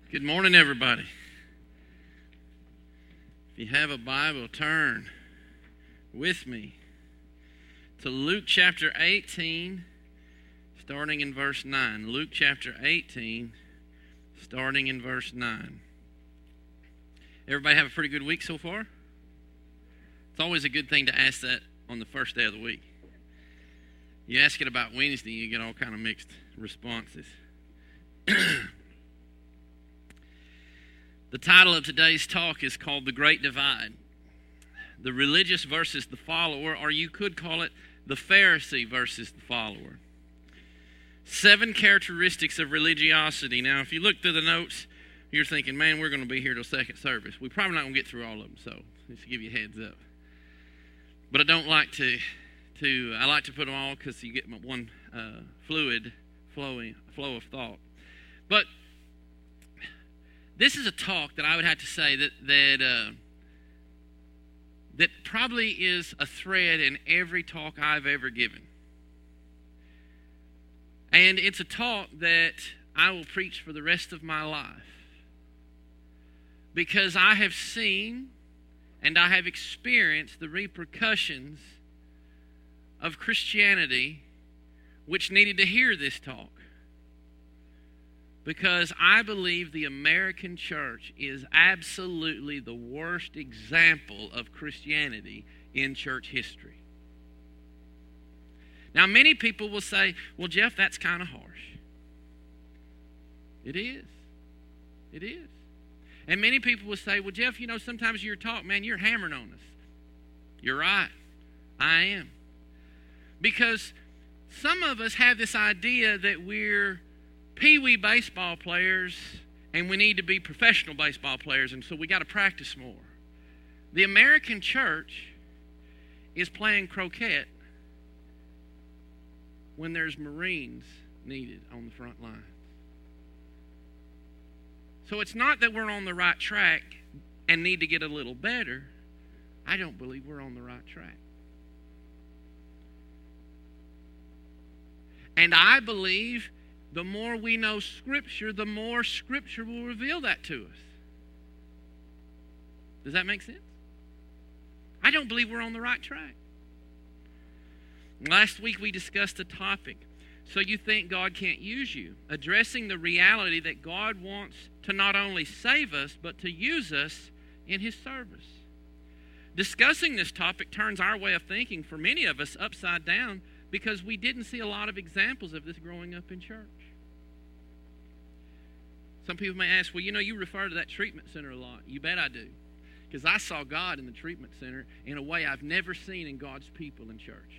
Good morning, everybody. If you have a Bible, turn with me to Luke chapter 18, starting in verse 9. Luke chapter 18, starting in verse 9. Everybody have a pretty good week so far? It's always a good thing to ask that on the first day of the week. You ask it about Wednesday, you get all kind of mixed responses. The title of today's talk is called The Great Divide. The religious versus the follower, or you could call it the Pharisee versus the follower. 7 characteristics of religiosity. Now, if you look through the notes, you're thinking, man, we're going to be here till second service. We're probably not going to get through all of them, so just to give you a heads up. But I don't like to I like to put them all because you get one fluid flow of thought. But this is a talk that I would have to say that probably is a thread in every talk I've ever given. And it's a talk that I will preach for the rest of my life. Because I have seen and I have experienced the repercussions of Christianity which needed to hear this talk. Because I believe the American church is absolutely the worst example of Christianity in church history. Now, many people will say, well, Jeff, that's kind of harsh. It is. It is. And many people will say, well, Jeff, you know, sometimes your talk, man, you're hammering on us. You're right. I am. Because some of us have this idea that we're pee-wee baseball players and we need to be professional baseball players, and so we got to practice more. The American church is playing croquet when there's Marines needed on the front lines. So it's not that we're on the right track and need to get a little better. I don't believe we're on the right track. And I believe the more we know Scripture, the more Scripture will reveal that to us. Does that make sense? I don't believe we're on the right track. Last week we discussed a topic, so you think God can't use you, addressing the reality that God wants to not only save us, but to use us in His service. Discussing this topic turns our way of thinking for many of us upside down because we didn't see a lot of examples of this growing up in church. Some people may ask, well, you know, you refer to that treatment center a lot. You bet I do. Because I saw God in the treatment center in a way I've never seen in God's people in church.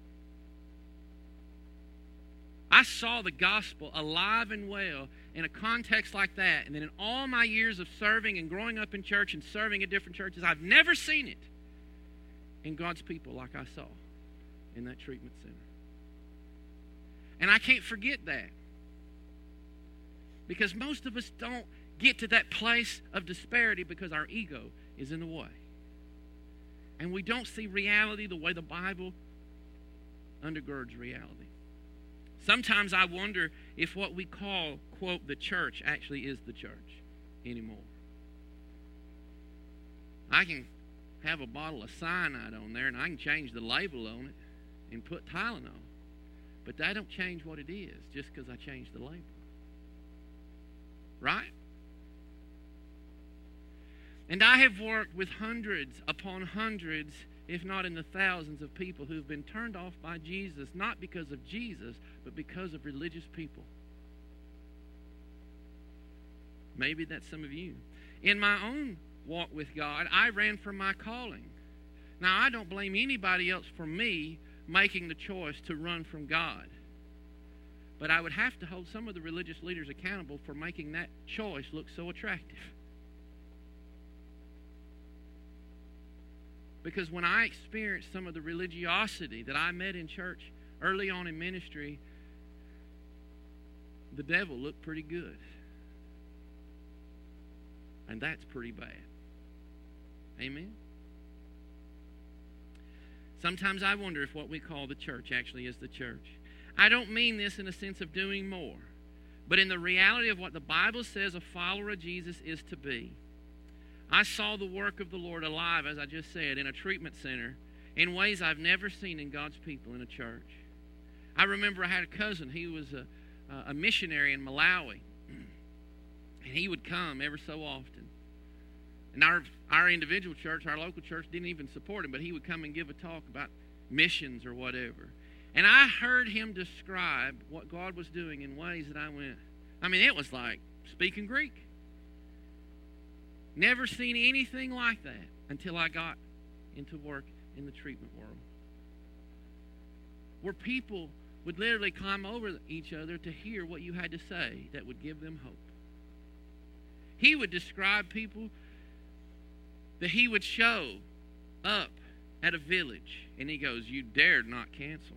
I saw the gospel alive and well in a context like that. And then in all my years of serving and growing up in church and serving at different churches, I've never seen it in God's people like I saw in that treatment center. And I can't forget that. Because most of us don't get to that place of disparity because our ego is in the way. And we don't see reality the way the Bible undergirds reality. Sometimes I wonder if what we call, quote, the church actually is the church anymore. I can have a bottle of cyanide on there and I can change the label on it and put Tylenol. But that don't change what it is just because I changed the label. Right? And I have worked with hundreds upon hundreds, if not in the thousands of people who've been turned off by Jesus, not because of Jesus, but because of religious people. Maybe that's some of you. In my own walk with God, I ran from my calling. Now, I don't blame anybody else for me making the choice to run from God. But I would have to hold some of the religious leaders accountable for making that choice look so attractive. Because when I experienced some of the religiosity that I met in church early on in ministry, the devil looked pretty good. And that's pretty bad. Amen? Sometimes I wonder if what we call the church actually is the church. I don't mean this in a sense of doing more, but in the reality of what the Bible says a follower of Jesus is to be. I saw the work of the Lord alive, as I just said, in a treatment center in ways I've never seen in God's people in a church. I remember I had a cousin. He was a missionary in Malawi, and he would come every so often. And our individual church, our local church, didn't even support him, but he would come and give a talk about missions or whatever. And I heard him describe what God was doing in ways that it was like speaking Greek. Never seen anything like that until I got into work in the treatment world, where people would literally climb over each other to hear what you had to say that would give them hope. He would describe people that he would show up at a village, and he goes, "You dared not cancel."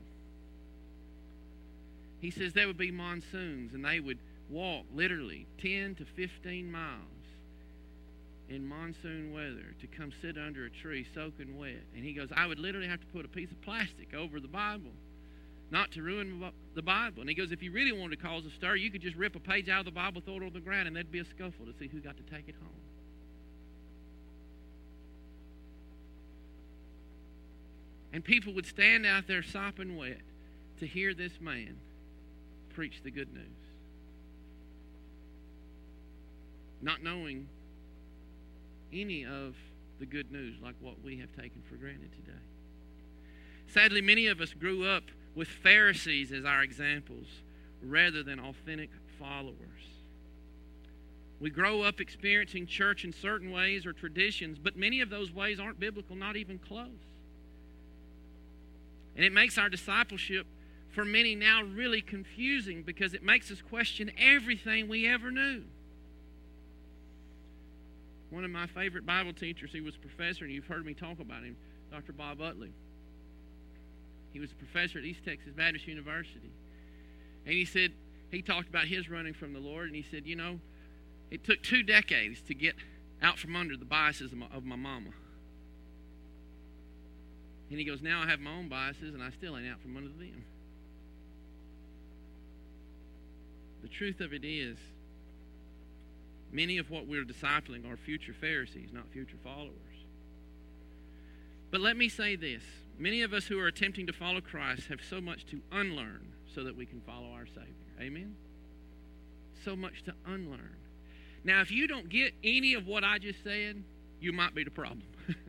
He says there would be monsoons, and they would walk literally 10 to 15 miles in monsoon weather to come sit under a tree soaking wet. And he goes, I would literally have to put a piece of plastic over the Bible, not to ruin the Bible. And he goes, if you really wanted to cause a stir, you could just rip a page out of the Bible, throw it on the ground, and there'd be a scuffle to see who got to take it home. And people would stand out there sopping wet to hear this man preach the good news, not knowing any of the good news like what we have taken for granted today. Sadly, many of us grew up with Pharisees as our examples rather than authentic followers. We grow up experiencing church in certain ways or traditions, but many of those ways aren't biblical, not even close. And it makes our discipleship for many now really confusing because it makes us question everything we ever knew. One of my favorite Bible teachers, he was a professor, and you've heard me talk about him, Dr. Bob Utley. He was a professor at East Texas Baptist University. And he said, he talked about his running from the Lord, and he said, you know, it took 2 decades to get out from under the biases of my mama. And he goes, now I have my own biases, and I still ain't out from under them. The truth of it is, many of what we're discipling are future Pharisees, not future followers. But let me say this. Many of us who are attempting to follow Christ have so much to unlearn so that we can follow our Savior. Amen? So much to unlearn. Now, if you don't get any of what I just said, you might be the problem.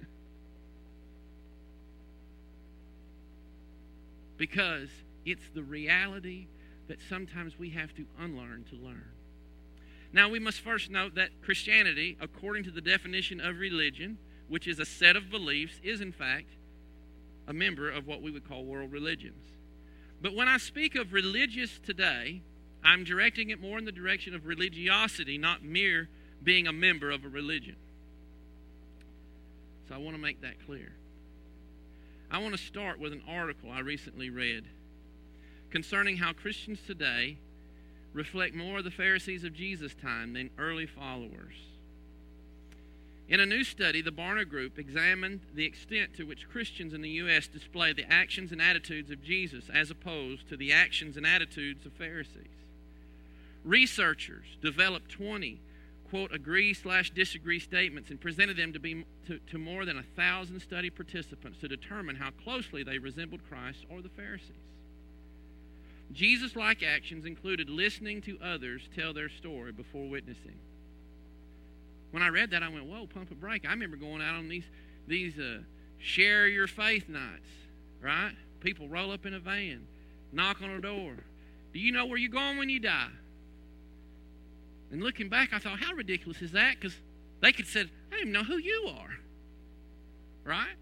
Because it's the reality that sometimes we have to unlearn to learn. Now, we must first note that Christianity, according to the definition of religion, which is a set of beliefs, is in fact a member of what we would call world religions. But when I speak of religious today, I'm directing it more in the direction of religiosity, not mere being a member of a religion. So I want to make that clear. I want to start with an article I recently read concerning how Christians today reflect more of the Pharisees of Jesus' time than early followers. In a new study, the Barna Group examined the extent to which Christians in the U.S. display the actions and attitudes of Jesus as opposed to the actions and attitudes of Pharisees. Researchers developed 20, quote, agree/disagree statements and presented them to more than 1,000 study participants to determine how closely they resembled Christ or the Pharisees. Jesus-like actions included listening to others tell their story before witnessing. When I read that, I went, whoa, pump a brake. I remember going out on these share your faith nights, right? People roll up in a van, knock on a door. Do you know where you're going when you die? And looking back, I thought, how ridiculous is that? Because they could have said, I don't even know who you are, right?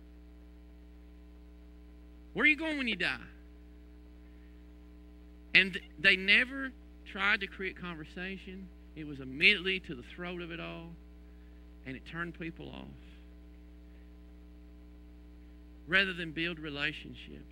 Where are you going when you die? And they never tried to create conversation. It was immediately to the throat of it all, and it turned people off. Rather than build relationships.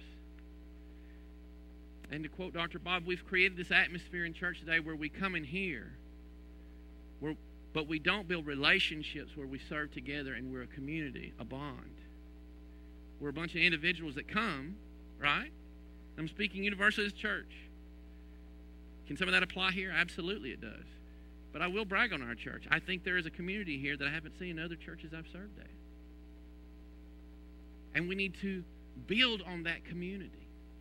And to quote Dr. Bob, we've created this atmosphere in church today where we come in here, but we don't build relationships where we serve together and we're a community, a bond. We're a bunch of individuals that come, right? I'm speaking Universalist Church. Can some of that apply here? Absolutely it does. But I will brag on our church. I think there is a community here that I haven't seen in other churches I've served at. And we need to build on that community.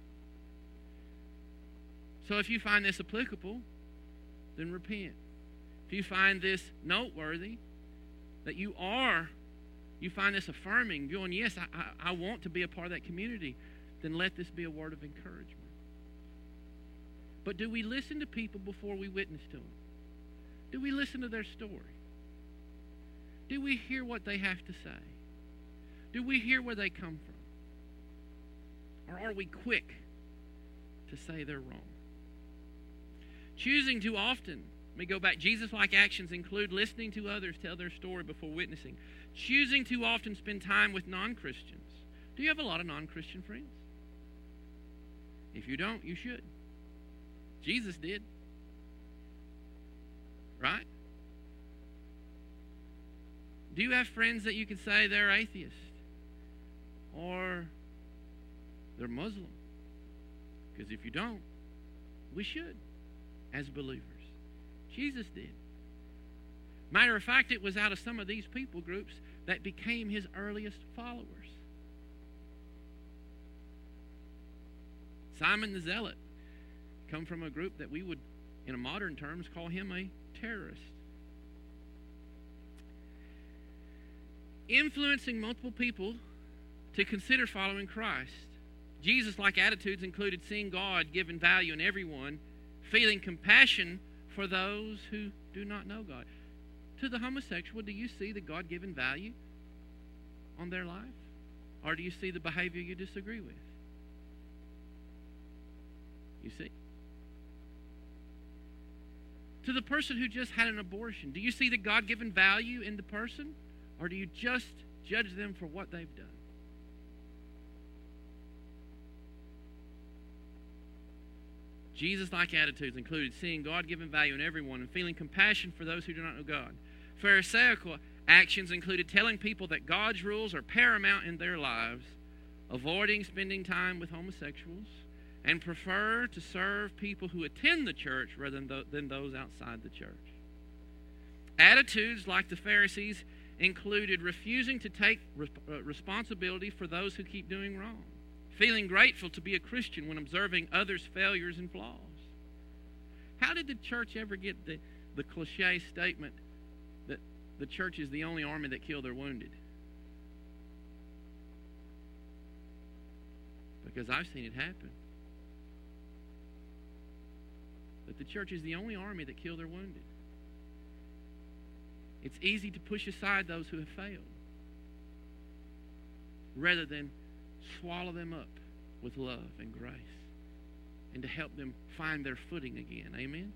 So if you find this applicable, then repent. If you find this noteworthy, that you find this affirming, going, yes, I want to be a part of that community, then let this be a word of encouragement. But do we listen to people before we witness to them? Do we listen to their story? Do we hear what they have to say? Do we hear where they come from? Or are we quick to say they're wrong? Choosing too often, let me go back. Jesus-like actions include listening to others tell their story before witnessing. Choosing too often spend time with non-Christians. Do you have a lot of non-Christian friends? If you don't, you should. Jesus did. Right? Do you have friends that you can say they're atheist? Or they're Muslim? Because if you don't, we should as believers. Jesus did. Matter of fact, it was out of some of these people groups that became his earliest followers. Simon the Zealot come from a group that we would, in modern terms, call him a terrorist. Influencing multiple people to consider following Christ. Jesus-like attitudes included seeing God given value in everyone, feeling compassion for those who do not know God. To the homosexual, do you see the God-given value on their life? Or do you see the behavior you disagree with? You see? To the person who just had an abortion, do you see the God-given value in the person? Or do you just judge them for what they've done? Jesus-like attitudes included seeing God-given value in everyone and feeling compassion for those who do not know God. Pharisaical actions included telling people that God's rules are paramount in their lives, avoiding spending time with homosexuals, and prefer to serve people who attend the church rather than those outside the church. Attitudes like the Pharisees included refusing to take responsibility for those who keep doing wrong, feeling grateful to be a Christian when observing others' failures and flaws. How did the church ever get the cliche statement that the church is the only army that kill their wounded? Because I've seen it happen. That the church is the only army that kill their wounded. It's easy to push aside those who have failed rather than swallow them up with love and grace and to help them find their footing again. Amen?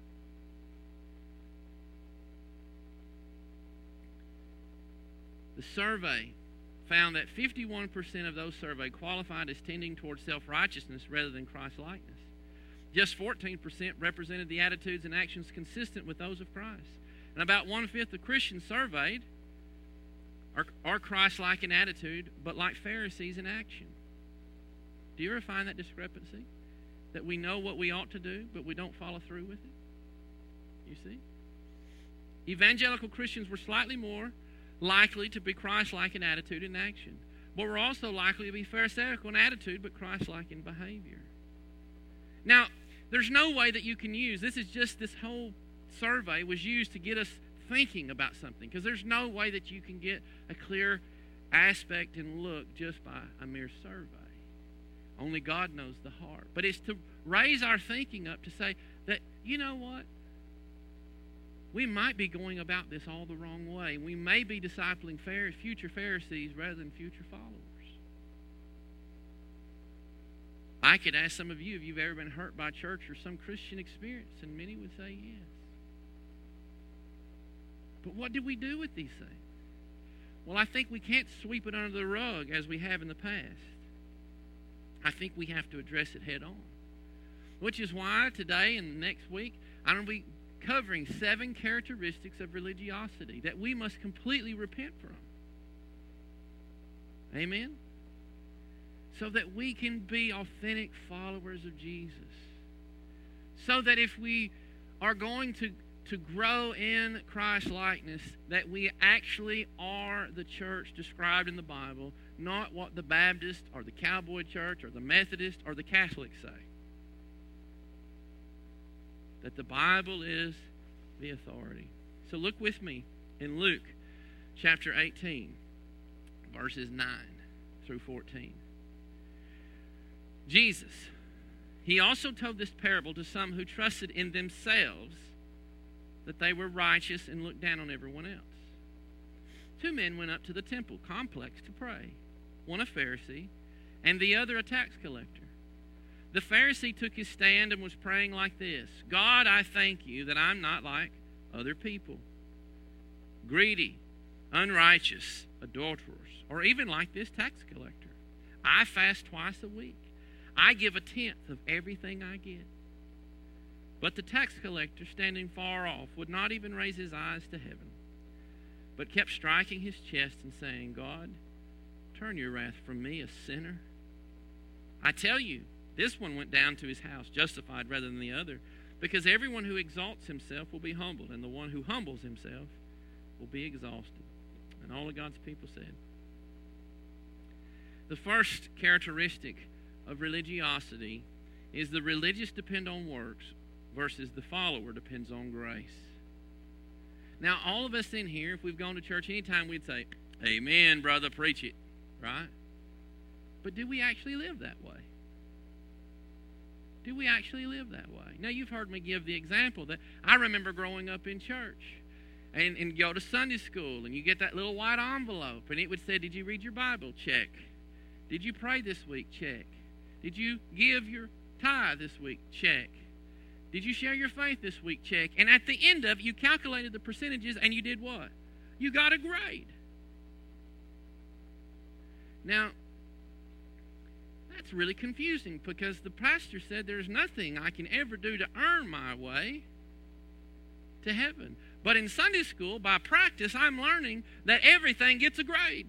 The survey found that 51% of those surveyed qualified as tending towards self-righteousness rather than Christ-likeness. Just 14% represented the attitudes and actions consistent with those of Christ. And about 1/5 of Christians surveyed are Christ-like in attitude, but like Pharisees in action. Do you ever find that discrepancy? That we know what we ought to do, but we don't follow through with it? You see? Evangelical Christians were slightly more likely to be Christ-like in attitude and action, but were also likely to be Pharisaical in attitude, but Christ-like in behavior. Now, there's no way that you can use, this whole survey was used to get us thinking about something, because there's no way that you can get a clear aspect and look just by a mere survey. Only God knows the heart. But it's to raise our thinking up to say that, you know what? We might be going about this all the wrong way. We may be discipling future Pharisees rather than future followers. I could ask some of you if you've ever been hurt by church or some Christian experience, and many would say yes. But what do we do with these things? Well, I think we can't sweep it under the rug as we have in the past. I think we have to address it head on. Which is why today and next week, I'm going to be covering 7 characteristics of religiosity that we must completely repent from. Amen? So that we can be authentic followers of Jesus. so that if we are going to grow in Christ likeness, that we actually are the church described in the Bible, not what the Baptist or the Cowboy Church or the Methodist or the Catholics say. That the Bible is the authority. So look with me in Luke chapter 18, verses 9 through 14. Jesus, he also told this parable to some who trusted in themselves that they were righteous and looked down on everyone else. 2 men went up to the temple complex to pray, one a Pharisee and the other a tax collector. The Pharisee took his stand and was praying like this: God, I thank you that I'm not like other people, greedy, unrighteous, adulterers, or even like this tax collector. I fast twice a week. I give 1/10 of everything I get. But the tax collector, standing far off, would not even raise his eyes to heaven, but kept striking his chest and saying, God, turn your wrath from me, a sinner. I tell you, this one went down to his house justified rather than the other, because everyone who exalts himself will be humbled, and the one who humbles himself will be exalted. And all of God's people said. The first characteristic of religiosity is the religious depend on works versus the follower depends on grace. Now, all of us in here, if we've gone to church anytime, we'd say, amen, brother, preach it, right? But do we actually live that way? Do we actually live that way? Now, you've heard me give the example that I remember growing up in church and go to Sunday school, and you get that little white envelope, and it would say, did you read your Bible? Check. Did you pray this week? Check. Did you give your tithe this week? Check. Did you share your faith this week? Check. And at the end of it, you calculated the percentages, and you did what? You got a grade. Now, that's really confusing, because the pastor said there's nothing I can ever do to earn my way to heaven. But in Sunday school, by practice, I'm learning that everything gets a grade.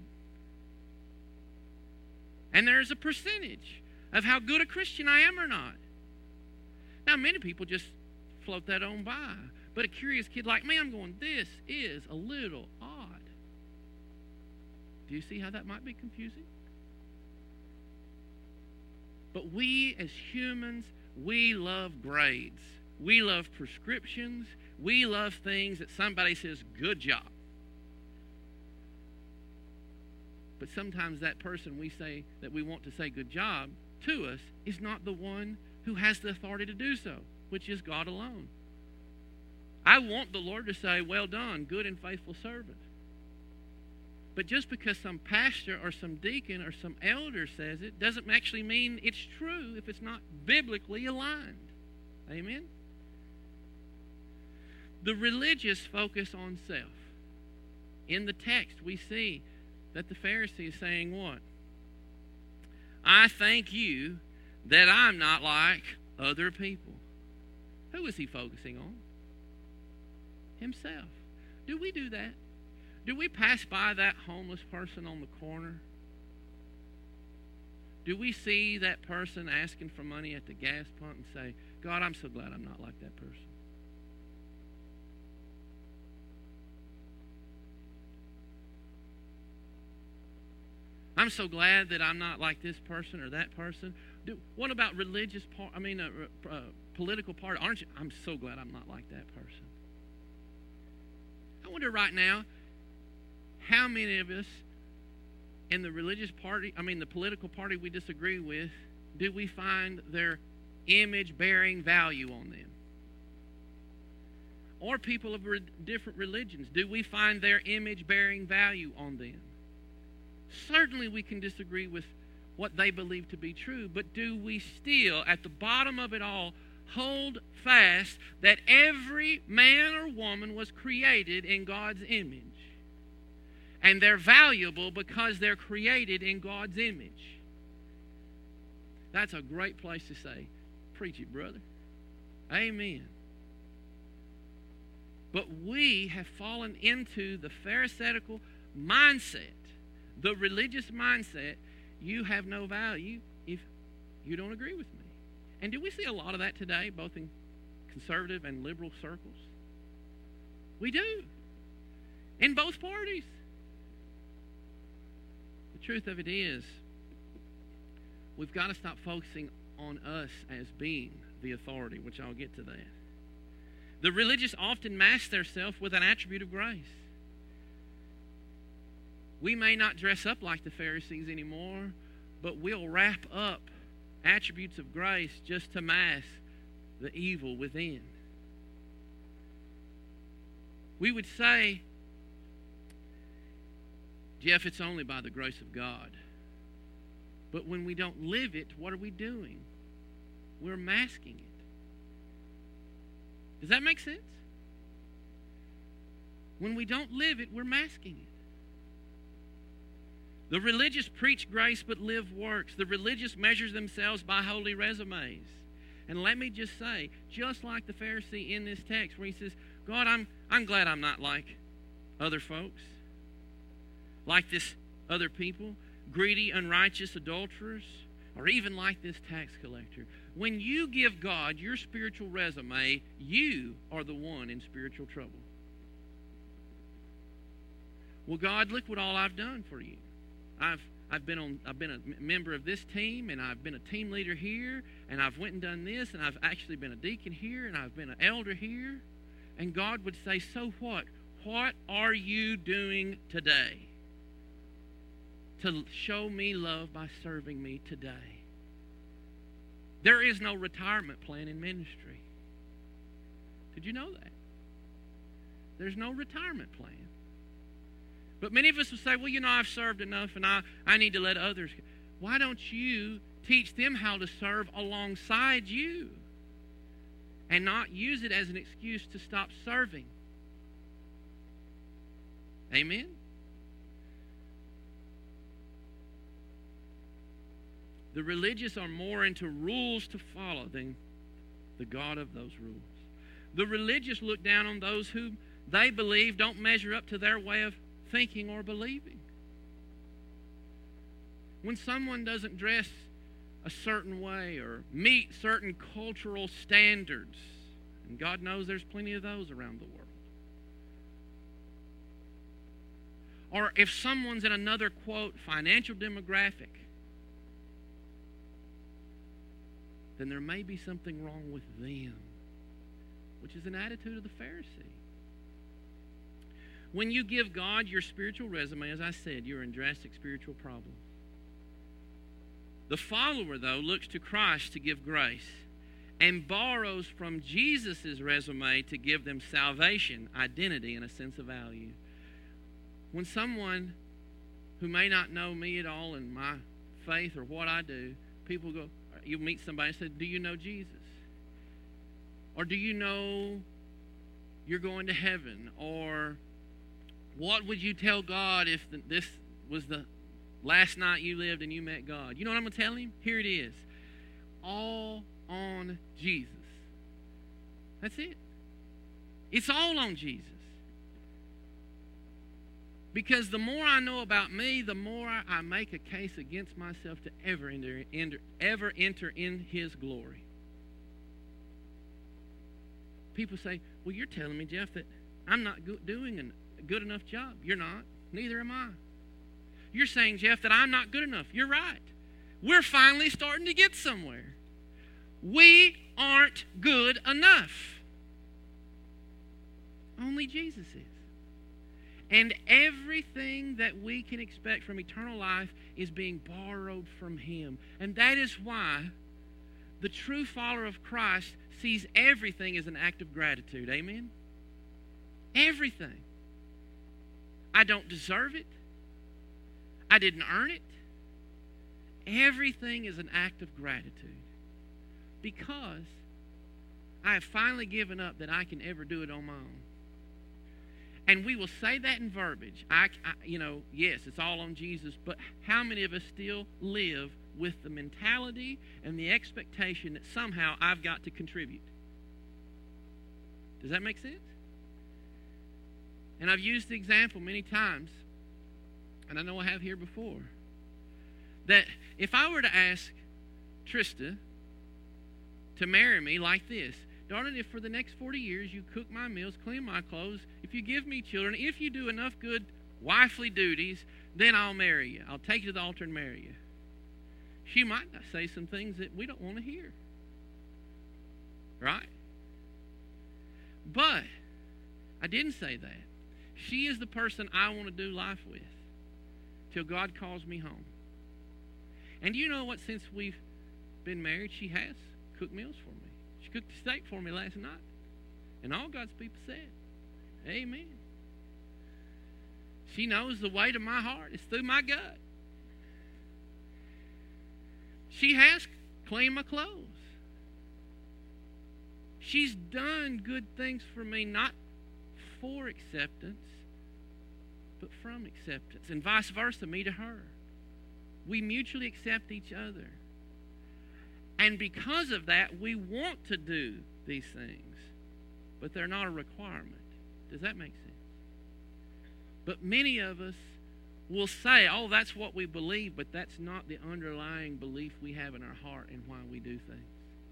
And there's a percentage of how good a Christian I am or not. Now, many people just float that on by. But a curious kid like me, I'm going, this is a little odd. Do you see how that might be confusing? But we as humans, we love grades. We love prescriptions. We love things that somebody says, good job. But sometimes that person we say that we want to say good job to us is not the one who has the authority to do so, which is God alone. I want the Lord to say, well done, good and faithful servant. But just because some pastor or some deacon or some elder says it doesn't actually mean it's true if it's not biblically aligned. Amen? The religious focus on self. In the text, we see that the Pharisee is saying what? I thank you that I'm not like other people. Who is he focusing on? Himself. Do we do that? Do we pass by that homeless person on the corner? Do we see that person asking for money at the gas pump and say, God, I'm so glad I'm not like that person? I'm so glad that I'm not like this person or that person. What about religious political party? Aren't you? I'm so glad I'm not like that person. I wonder right now, how many of us in the religious party, the political party we disagree with, do we find their image-bearing value on them? Or people of different religions, do we find their image-bearing value on them? Certainly we can disagree with what they believe to be true, but do we still, at the bottom of it all, hold fast that every man or woman was created in God's image? And they're valuable because they're created in God's image. That's a great place to say, preach it, brother. Amen. But we have fallen into the Pharisaical mindset, the religious mindset. You have no value if you don't agree with me. And do we see a lot of that today, both in conservative and liberal circles. We do. In both parties. The truth of it is, we've got to stop focusing on us as being the authority, which I'll get to that. The religious often mask themselves with an attribute of grace. We may not dress up like the Pharisees anymore, but we'll wrap up attributes of grace just to mask the evil within. We would say, Jeff, it's only by the grace of God. But when we don't live it, what are we doing? We're masking it. Does that make sense? When we don't live it, we're masking it. The religious preach grace but live works. The religious measures themselves by holy resumes. And let me just say, just like the Pharisee in this text where he says, God, I'm glad I'm not like other folks, like this other people, greedy, unrighteous adulterers, or even like this tax collector. When you give God your spiritual resume, you are the one in spiritual trouble. Well, God, look what all I've done for you. I've been a member of this team, and I've been a team leader here, and I've went and done this, and I've actually been a deacon here, and I've been an elder here. And God would say, so what? What are you doing today to show me love by serving me today? There is no retirement plan in ministry. Did you know that? There's no retirement plan. But many of us will say, well, I've served enough and I need to let others. Why don't you teach them how to serve alongside you and not use it as an excuse to stop serving? Amen? The religious are more into rules to follow than the God of those rules. The religious look down on those who they believe don't measure up to their way of thinking or believing. When someone doesn't dress a certain way or meet certain cultural standards, and God knows there's plenty of those around the world. Or if someone's in another, quote, financial demographic, then there may be something wrong with them, which is an attitude of the Pharisee. When you give God your spiritual resume, as I said, you're in drastic spiritual problem. The follower, though, looks to Christ to give grace and borrows from Jesus' resume to give them salvation, identity, and a sense of value. When someone who may not know me at all and my faith or what I do, people go, you'll meet somebody and say, do you know Jesus? Or do you know you're going to heaven? Or what would you tell God if this was the last night you lived and you met God? You know what I'm going to tell him? Here it is. All on Jesus. That's it. It's all on Jesus. Because the more I know about me, the more I make a case against myself to ever enter in His glory. People say, well, you're telling me, Jeff, that I'm not doing a good enough job. You're not. Neither am I. You're saying, Jeff, that I'm not good enough. You're right. We're finally starting to get somewhere. We aren't good enough. Only Jesus is. And everything that we can expect from eternal life is being borrowed from Him. And that is why the true follower of Christ sees everything as an act of gratitude. Amen? Everything. I don't deserve it. I didn't earn it. Everything is an act of gratitude. Because I have finally given up that I can ever do it on my own. And we will say that in verbiage. Yes, it's all on Jesus, but how many of us still live with the mentality and the expectation that somehow I've got to contribute? Does that make sense? And I've used the example many times, and I know I have here before, that if I were to ask Trista to marry me like this, darling, if for the next 40 years you cook my meals, clean my clothes, if you give me children, if you do enough good wifely duties, then I'll marry you. I'll take you to the altar and marry you. She might say some things that we don't want to hear. Right? But I didn't say that. She is the person I want to do life with till God calls me home. And you know what? Since we've been married, she has cooked meals for me. She cooked a steak for me last night. And all God's people said, amen. She knows the weight of my heart. It's through my gut. She has cleaned my clothes. She's done good things for me, not for acceptance, but from acceptance. And vice versa, me to her. We mutually accept each other. And because of that, we want to do these things, but they're not a requirement. Does that make sense? But many of us will say, oh, that's what we believe, but that's not the underlying belief we have in our heart and why we do things.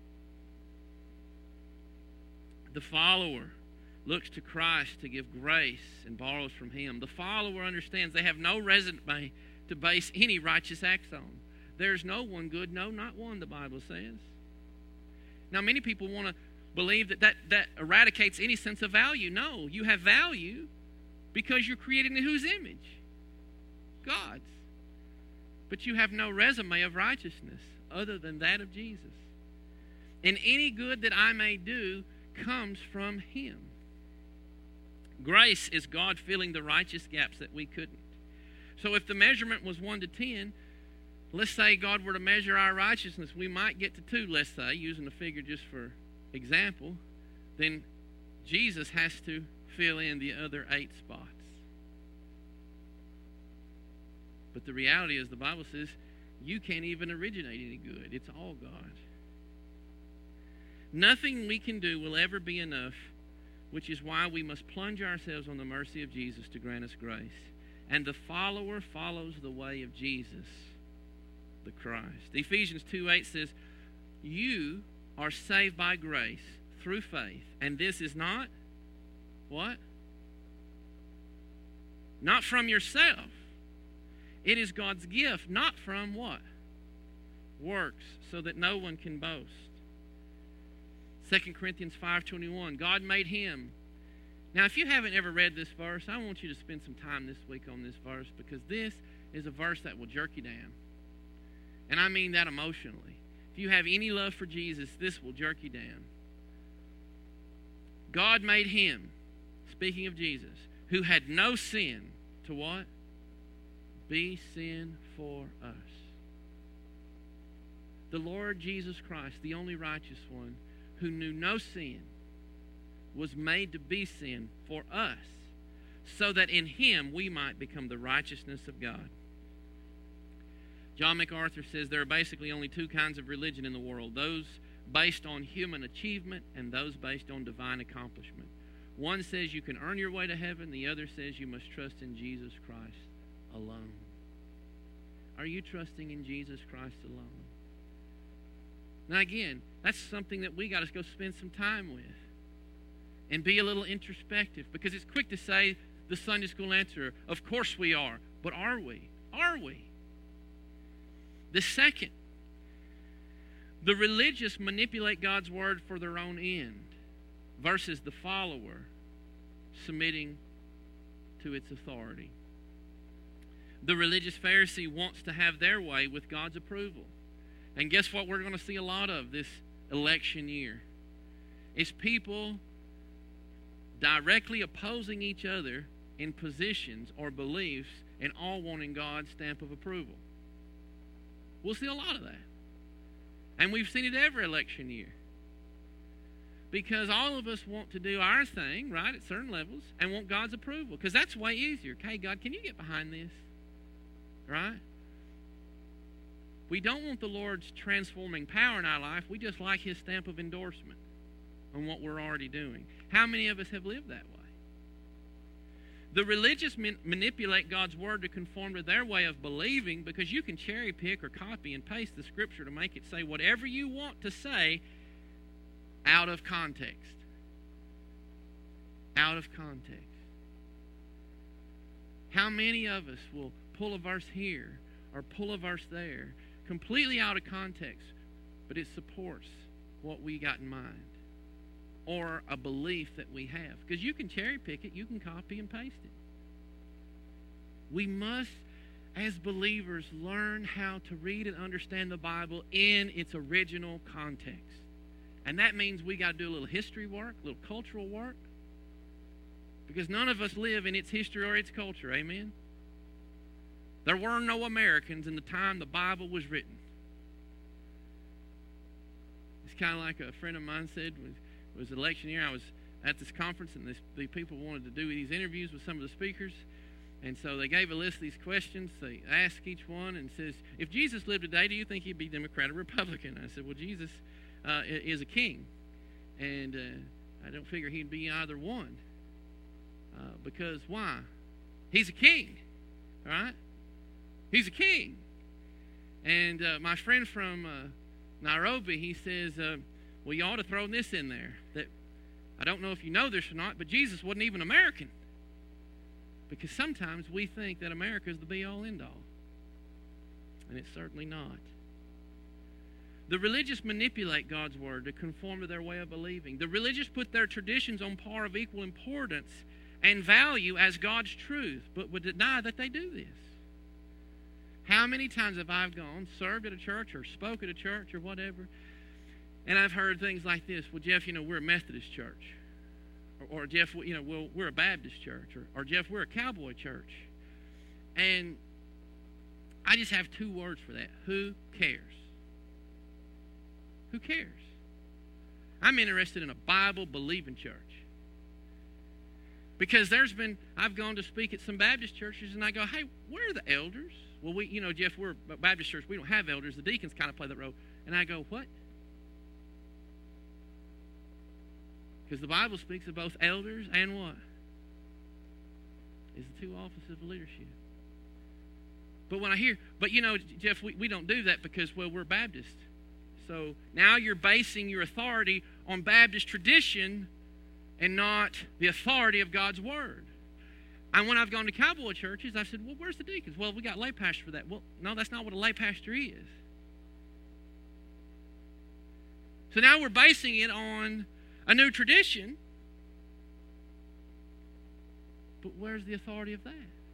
The follower looks to Christ to give grace and borrows from Him. The follower understands they have no resume to base any righteous acts on. There's no one good, no, not one, the Bible says. Now, many people want to believe that eradicates any sense of value. No, you have value because you're created in whose image? God's. But you have no resume of righteousness other than that of Jesus. And any good that I may do comes from Him. Grace is God filling the righteous gaps that we couldn't. So if the measurement was 1 to 10, let's say God were to measure our righteousness, we might get to 2, let's say, using the figure just for example. Then Jesus has to fill in the other 8 spots. But the reality is, the Bible says, you can't even originate any good. It's all God. Nothing we can do will ever be enough, which is why we must plunge ourselves on the mercy of Jesus to grant us grace. And the follower follows the way of Jesus, the Christ. Ephesians 2:8 says, you are saved by grace through faith. And this is not, what? Not from yourself. It is God's gift, not from what? Works, so that no one can boast. 2 Corinthians 5:21, God made Him. Now, if you haven't ever read this verse, I want you to spend some time this week on this verse, because this is a verse that will jerk you down. And I mean that emotionally. If you have any love for Jesus, this will jerk you down. God made Him, speaking of Jesus, who had no sin, to what? Be sin for us. The Lord Jesus Christ, the only righteous one, who knew no sin, was made to be sin for us, so that in Him we might become the righteousness of God. John MacArthur says there are basically only 2 kinds of religion in the world: those based on human achievement and those based on divine accomplishment. One says you can earn your way to heaven, the other says you must trust in Jesus Christ alone. Are you trusting in Jesus Christ alone? Now again, that's something that we got to go spend some time with and be a little introspective, because it's quick to say the Sunday school answer, of course we are, but are we? Are we? The second, the religious manipulate God's word for their own end versus the follower submitting to its authority. The religious Pharisee wants to have their way with God's approval. And guess what we're going to see a lot of this election year? It's people directly opposing each other in positions or beliefs and all wanting God's stamp of approval. We'll see a lot of that. And we've seen it every election year. Because all of us want to do our thing, right, at certain levels, and want God's approval. Because that's way easier. Okay, God, can you get behind this? Right? We don't want the Lord's transforming power in our life. We just like His stamp of endorsement on what we're already doing. How many of us have lived that way? The religious manipulate God's word to conform to their way of believing, because you can cherry pick or copy and paste the scripture to make it say whatever you want to say out of context. Out of context. How many of us will pull a verse here or pull a verse there, completely out of context, but it supports what we got in mind or a belief that we have? Because you can cherry pick it, you can copy and paste it. We must, as believers, learn how to read and understand the Bible in its original context. And that means we got to do a little history work, a little cultural work, because none of us live in its history or its culture. Amen? There were no Americans in the time the Bible was written. It's kind of like a friend of mine said, it was election year. I was at this conference, and the people wanted to do these interviews with some of the speakers. And so they gave a list of these questions. They asked each one and says, if Jesus lived today, do you think he'd be Democrat or Republican? I said, well, Jesus is a king. And I don't figure he'd be either one. Because why? He's a king. All right? He's a king. And my friend from Nairobi, he says, well, you ought to throw this in there. That I don't know if you know this or not, but Jesus wasn't even American. Because sometimes we think that America is the be-all, end-all. And it's certainly not. The religious manipulate God's word to conform to their way of believing. The religious put their traditions on par of equal importance and value as God's truth, but would deny that they do this. How many times have I gone, served at a church or spoke at a church or whatever, and I've heard things like this, well, Jeff, we're a Methodist church. Or Jeff, we're a Baptist church. Or Jeff, we're a cowboy church. And I just have two words for that. Who cares? Who cares? I'm interested in a Bible-believing church. Because I've gone to speak at some Baptist churches, and I go, hey, where are the elders? Well, Jeff, we're a Baptist church. We don't have elders. The deacons kind of play that role. And I go, what? Because the Bible speaks of both elders and what? Is the two offices of leadership. But when I hear, Jeff, we don't do that because, well, we're Baptist. So now you're basing your authority on Baptist tradition and not the authority of God's Word. And when I've gone to cowboy churches, I've said, well, where's the deacons? Well, we got lay pastor for that. Well, no, that's not what a lay pastor is. So now we're basing it on a new tradition. But where's the authority of that?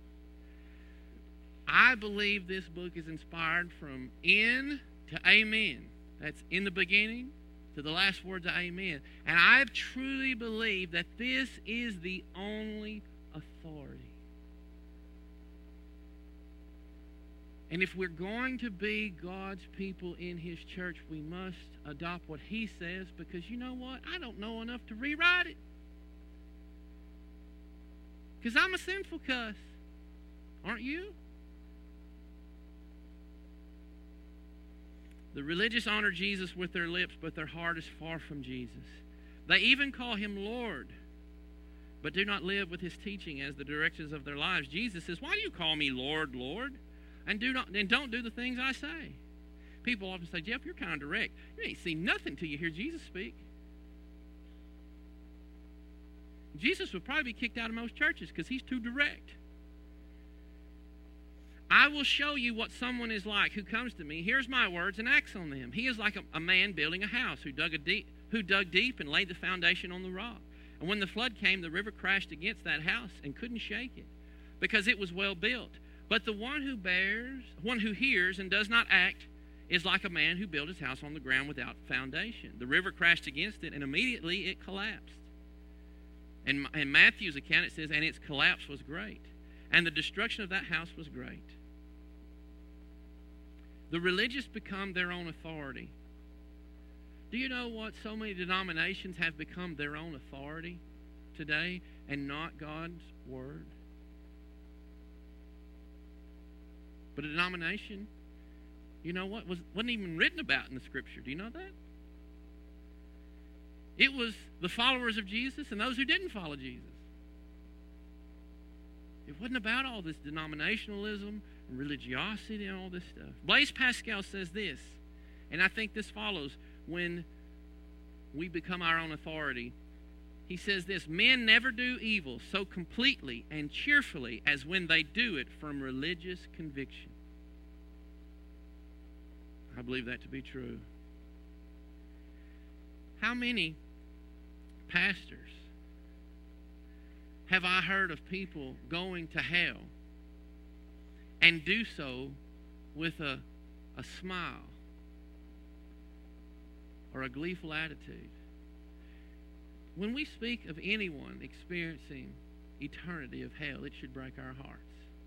I believe this book is inspired from in to amen. That's in the beginning to the last words of amen. And I truly believe that this is the only authority. And if we're going to be God's people in His church, we must adopt what He says, because you know what? I don't know enough to rewrite it. Because I'm a sinful cuss. Aren't you? The religious honor Jesus with their lips, but their heart is far from Jesus. They even call Him Lord, but do not live with His teaching as the directions of their lives. Jesus says, why do you call me Lord, Lord, and don't do the things I say? People often say, Jeff, you're kind of direct. You ain't seen nothing till you hear Jesus speak. Jesus would probably be kicked out of most churches because He's too direct. I will show you what someone is like who comes to me, hears my words, and acts on them. He is like a man building a house who dug deep and laid the foundation on the rock. And when the flood came, the river crashed against that house and couldn't shake it because it was well built. But the one who hears and does not act is like a man who built his house on the ground without foundation. The river crashed against it, and immediately it collapsed. And in Matthew's account, it says, and its collapse was great. And the destruction of that house was great. The religious become their own authority. Do you know what? So many denominations have become their own authority today and not God's Word. But a denomination, you know what, wasn't even written about in the Scripture. Do you know that? It was the followers of Jesus and those who didn't follow Jesus. It wasn't about all this denominationalism and religiosity and all this stuff. Blaise Pascal says this, and I think this follows. When we become our own authority. He says this, men never do evil so completely and cheerfully as when they do it from religious conviction. I believe that to be true. How many pastors have I heard of people going to hell and do so with a smile or a gleeful attitude? When we speak of anyone experiencing eternity of hell, it should break our hearts.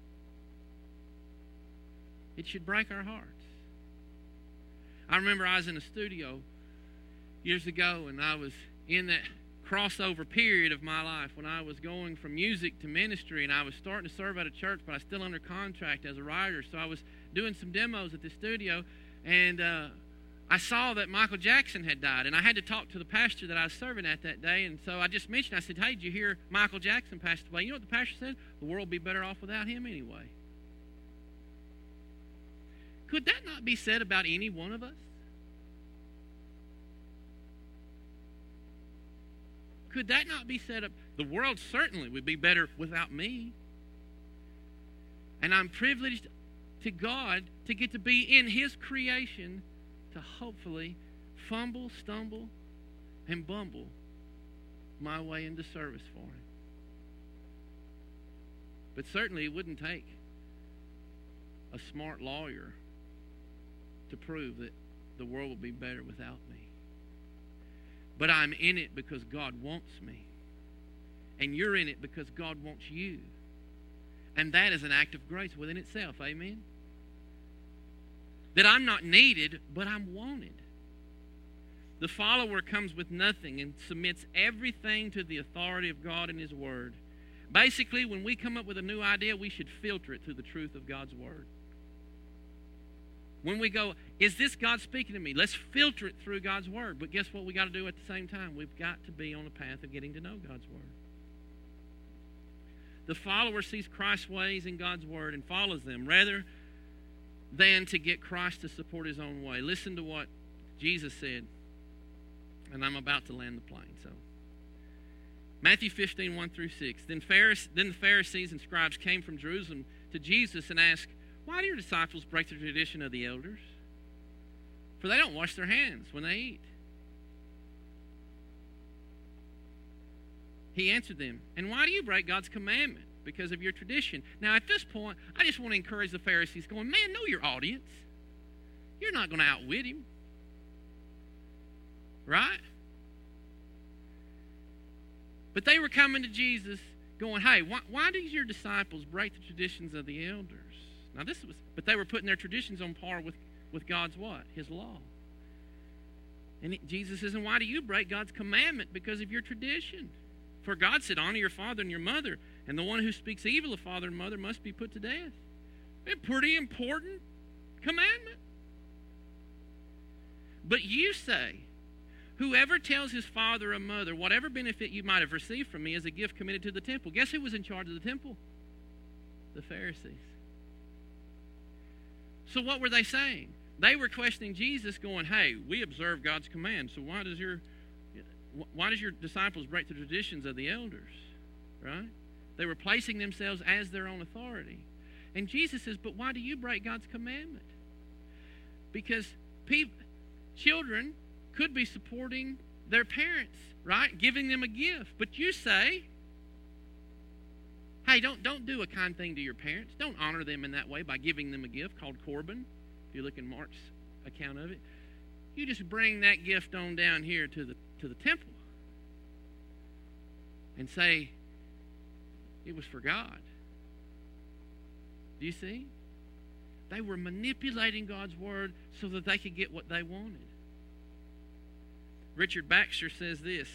It should break our hearts. I remember I was in a studio years ago, and I was in that crossover period of my life when I was going from music to ministry, and I was starting to serve at a church, but I was still under contract as a writer. So I was doing some demos at the studio, and I saw that Michael Jackson had died, and I had to talk to the pastor that I was serving at that day. And so I just mentioned, I said, hey, did you hear Michael Jackson passed away? You know what the pastor said? The world would be better off without him anyway. Could that not be said about any one of us? Could that not be said of the world? Certainly would be better without me. And I'm privileged to God to get to be in His creation to hopefully fumble, stumble, and bumble my way into service for Him. But certainly it wouldn't take a smart lawyer to prove that the world would be better without me. But I'm in it because God wants me. And you're in it because God wants you. And that is an act of grace within itself. Amen? That I'm not needed, but I'm wanted. The follower comes with nothing and submits everything to the authority of God and His Word. Basically, when we come up with a new idea, we should filter it through the truth of God's Word. When we go, is this God speaking to me? Let's filter it through God's Word. But guess what we got to do at the same time? We've got to be on the path of getting to know God's Word. The follower sees Christ's ways in God's Word and follows them rather than to get Christ to support his own way. Listen to what Jesus said. And I'm about to land the plane. So, Matthew 15, 1 through 6. Then the Pharisees and scribes came from Jerusalem to Jesus and asked, why do your disciples break the tradition of the elders? For they don't wash their hands when they eat. He answered them, and why do you break God's commandment? Because of your tradition. Now, at this point, I just want to encourage the Pharisees going, man, know your audience. You're not going to outwit him. Right? But they were coming to Jesus going, hey, why do your disciples break the traditions of the elders? Now, but they were putting their traditions on par with God's what? His law. And Jesus says, and why do you break God's commandment? Because of your tradition. For God said, honor your father and your mother, and the one who speaks evil of father and mother must be put to death. A pretty important commandment. But you say, whoever tells his father or mother, whatever benefit you might have received from me is a gift committed to the temple. Guess who was in charge of the temple? The Pharisees. So what were they saying? They were questioning Jesus going, hey, we observe God's command, so why does your disciples break the traditions of the elders? Right? They were placing themselves as their own authority. And Jesus says, but why do you break God's commandment? Because children could be supporting their parents, right? Giving them a gift. But you say, hey, don't do a kind thing to your parents. Don't honor them in that way by giving them a gift called Corban. If you look in Mark's account of it, you just bring that gift on down here to the temple and say it was for God. Do you see? They were manipulating God's word so that they could get what they wanted. Richard Baxter says this.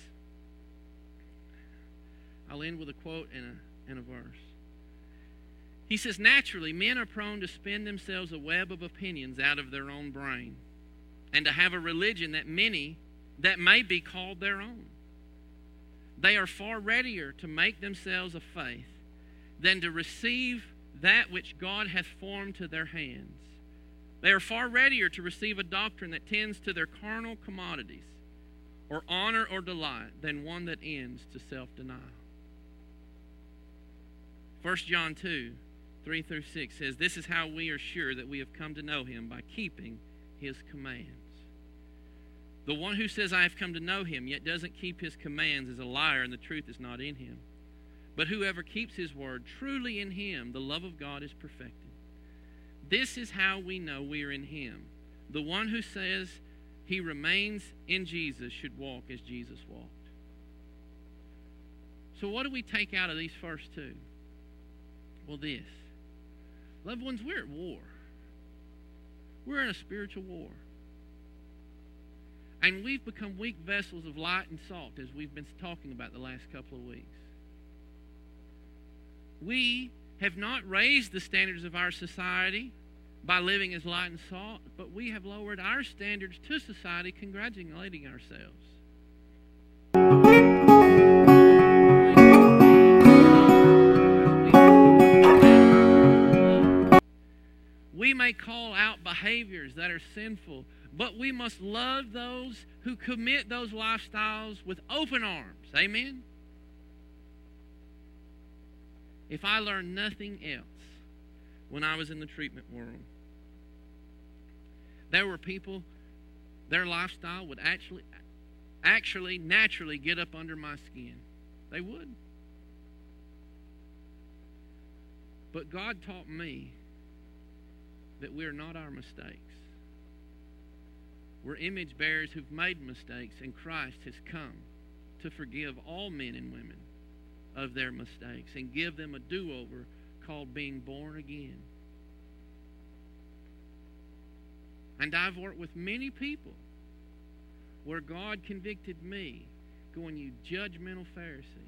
I'll end with a quote and a verse. He says, naturally, men are prone to spin themselves a web of opinions out of their own brain and to have a religion that may be called their own. They are far readier to make themselves a faith than to receive that which God hath formed to their hands. They are far readier to receive a doctrine that tends to their carnal commodities or honor or delight than one that ends to self-denial. 1 John 2, 3 through 6 says, "This is how we are sure that we have come to know him, by keeping his commands. The one who says, 'I have come to know him,' yet doesn't keep his commands is a liar, and the truth is not in him. But whoever keeps his word, truly in him the love of God is perfected. This is how we know we are in him. The one who says he remains in Jesus should walk as Jesus walked." So what do we take out of these first two? Well, this. Loved ones, we're at war. We're in a spiritual war. And we've become weak vessels of light and salt, as we've been talking about the last couple of weeks. We have not raised the standards of our society by living as light and salt, but we have lowered our standards to society, congratulating ourselves. We may call out behaviors that are sinful, but we must love those who commit those lifestyles with open arms. Amen? If I learned nothing else when I was in the treatment world, there were people, their lifestyle would actually naturally get up under my skin. They would. But God taught me that we are not our mistakes. We're image bearers who've made mistakes, and Christ has come to forgive all men and women of their mistakes and give them a do-over called being born again. And I've worked with many people where God convicted me, going, "You judgmental Pharisee."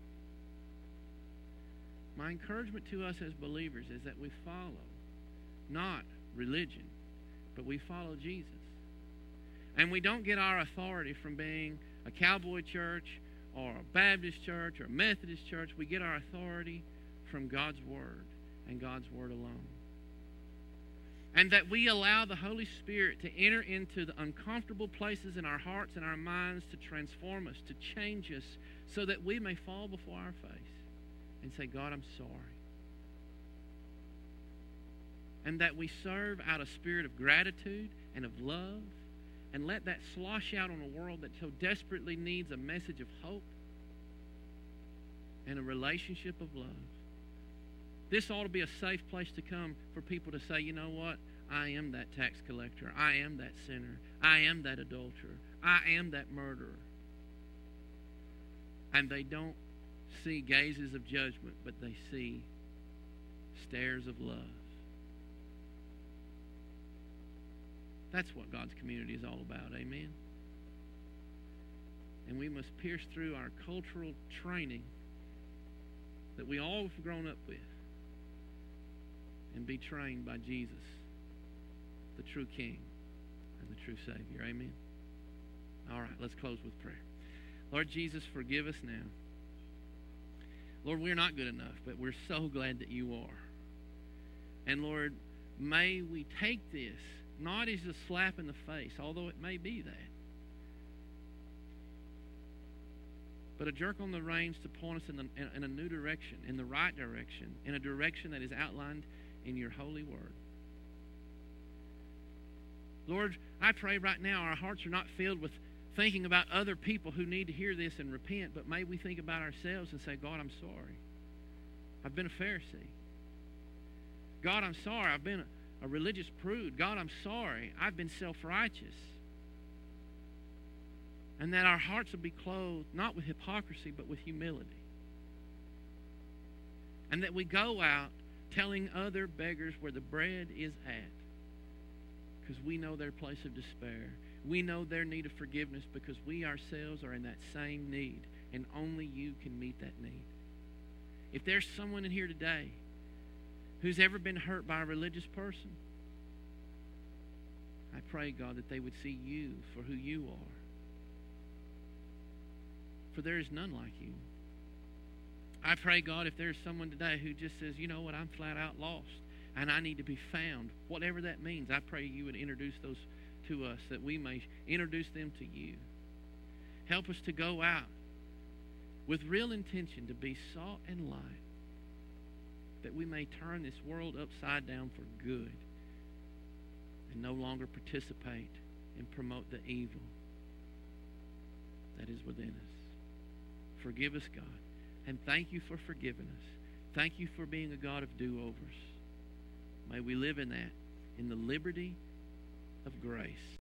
My encouragement to us as believers is that we follow not religion, but we follow Jesus. And we don't get our authority from being a cowboy church or a Baptist church or a Methodist church. We get our authority from God's Word and God's Word alone. And that we allow the Holy Spirit to enter into the uncomfortable places in our hearts and our minds to transform us, to change us, so that we may fall before our face and say, "God, I'm sorry." And that we serve out of spirit of gratitude and of love, and let that slosh out on a world that so desperately needs a message of hope and a relationship of love. This ought to be a safe place to come for people to say, "You know what? I am that tax collector. I am that sinner. I am that adulterer. I am that murderer." And they don't see gazes of judgment, but they see stares of love. That's what God's community is all about. Amen? And we must pierce through our cultural training that we all have grown up with and be trained by Jesus, the true King and the true Savior. Amen? All right, let's close with prayer. Lord Jesus, forgive us now. Lord, we're not good enough, but we're so glad that you are. And Lord, may we take this not as a slap in the face, although it may be that, but a jerk on the reins to point us in a new direction, in the right direction, in a direction that is outlined in your holy word. Lord, I pray right now our hearts are not filled with thinking about other people who need to hear this and repent, but may we think about ourselves and say, "God, I'm sorry. I've been a Pharisee. God, I'm sorry. I've been a religious prude. God, I'm sorry. I've been self-righteous." And that our hearts will be clothed not with hypocrisy, but with humility. And that we go out telling other beggars where the bread is at, because we know their place of despair. We know their need of forgiveness, because we ourselves are in that same need, and only you can meet that need. If there's someone in here today who's ever been hurt by a religious person, I pray, God, that they would see you for who you are. For there is none like you. I pray, God, if there's someone today who just says, "You know what, I'm flat out lost, and I need to be found," whatever that means, I pray you would introduce those to us, that we may introduce them to you. Help us to go out with real intention to be salt and light, that we may turn this world upside down for good and no longer participate and promote the evil that is within us. Forgive us, God, and thank you for forgiving us. Thank you for being a God of do-overs. May we live in that, in the liberty of grace.